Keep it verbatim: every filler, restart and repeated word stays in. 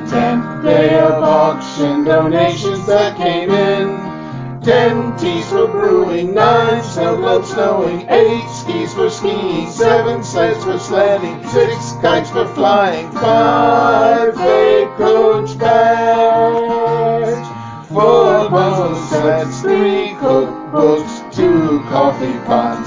Tenth day of auction, donations that came in. Ten teas for brewing, nine snow globes snowing, eight skis for skiing, seven sleds for sledding, six kites for flying, five fake coach bags, four bone sleds, three cookbooks, two coffee pots,